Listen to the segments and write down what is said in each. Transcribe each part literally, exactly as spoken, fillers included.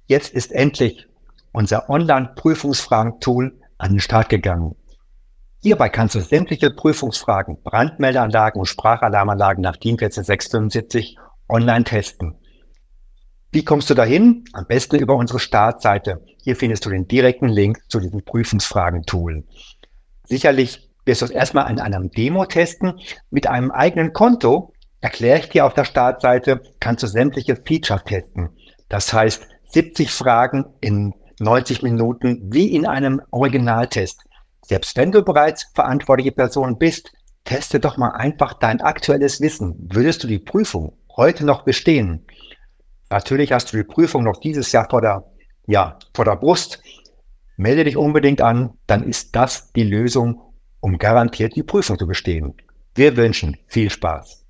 Jetzt ist endlich unser Online-Prüfungsfragen-Tool an den Start gegangen. Hierbei kannst du sämtliche Prüfungsfragen, Brandmeldeanlagen und Sprachalarmanlagen nach DIN eins vier sechs fünf online testen. Wie kommst du dahin? Am besten über unsere Startseite. Hier findest du den direkten Link zu diesem Prüfungsfragen-Tool. Sicherlich wirst du es erstmal in einem Demo testen. Mit einem eigenen Konto, erkläre ich dir auf der Startseite, kannst du sämtliche Features testen. Das heißt, siebzig Fragen in neunzig Minuten wie in einem Originaltest. Selbst wenn du bereits verantwortliche Person bist, teste doch mal einfach dein aktuelles Wissen. Würdest du die Prüfung heute noch bestehen? Natürlich hast du die Prüfung noch dieses Jahr vor der, ja, vor der Brust. Melde dich unbedingt an, dann ist das die Lösung, um garantiert die Prüfung zu bestehen. Wir wünschen viel Spaß.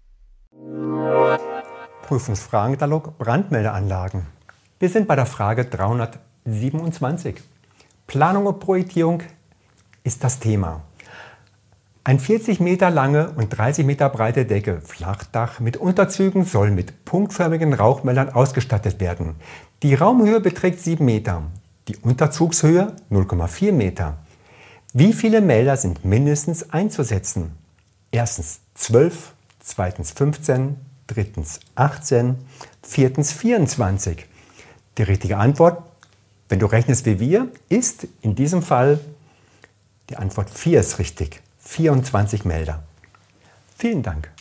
Prüfungsfragenkatalog Brandmeldeanlagen. Wir sind bei der Frage dreihundertsiebenundzwanzig. Planung und Projektierung ist das Thema. Ein vierzig Meter lange und dreißig Meter breite Decke, Flachdach mit Unterzügen, soll mit punktförmigen Rauchmeldern ausgestattet werden. Die Raumhöhe beträgt sieben Meter, die Unterzugshöhe null Komma vier Meter. Wie viele Melder sind mindestens einzusetzen? Erstens zwölf, zweitens fünfzehn, drittens achtzehn, viertens vierundzwanzig. Die richtige Antwort, wenn du rechnest wie wir, ist in diesem Fall die Antwort vier ist richtig. vierundzwanzig Melder. Vielen Dank.